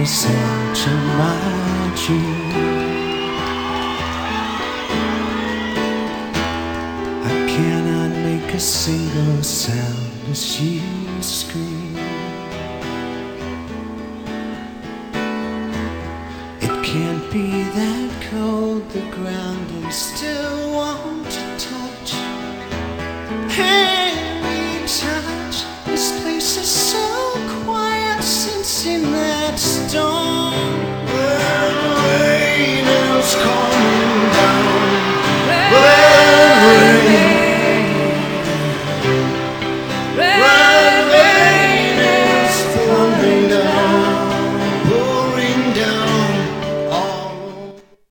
listen to my dream. I cannot make a single sound as you scream. It can't be that cold, the ground, and still want to touch. Hey,